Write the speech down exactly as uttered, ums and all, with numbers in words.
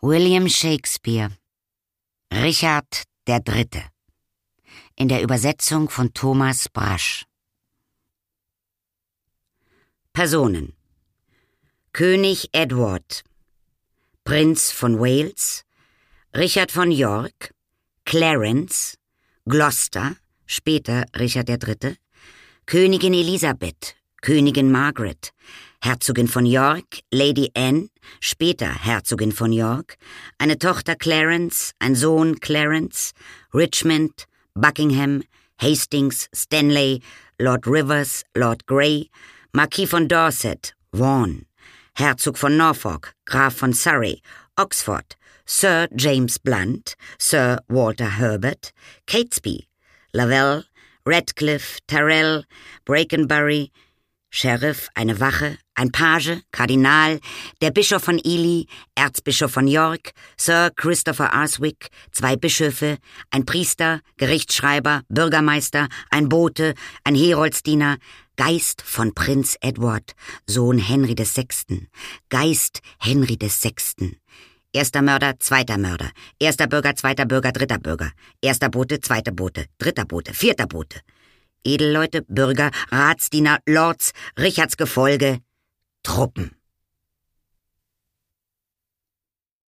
William Shakespeare. Richard der Dritte. In der Übersetzung von Thomas Brasch. Personen: König Edward, Prinz von Wales, Richard von York, Clarence, Gloucester, später Richard der Dritte, Königin Elisabeth, Königin Margaret, Herzogin von York, Lady Anne, später Herzogin von York, eine Tochter Clarence, ein Sohn Clarence, Richmond, Buckingham, Hastings, Stanley, Lord Rivers, Lord Grey, Marquis von Dorset, Vaughan, Herzog von Norfolk, Graf von Surrey, Oxford, Sir James Blunt, Sir Walter Herbert, Catesby, Lavelle, Radcliffe, Tyrrell, Brakenbury, Sheriff, eine Wache, ein Page, Kardinal, der Bischof von Ely, Erzbischof von York, Sir Christopher Arswick, zwei Bischöfe, ein Priester, Gerichtsschreiber, Bürgermeister, ein Bote, ein Heroldsdiener, Geist von Prinz Edward, Sohn Henry des Sechsten, Geist Henry des Sechsten. Erster Mörder, zweiter Mörder, erster Bürger, zweiter Bürger, dritter Bürger, erster Bote, zweiter Bote, dritter Bote, vierter Bote. Edelleute, Bürger, Ratsdiener, Lords, Richards Gefolge, Truppen.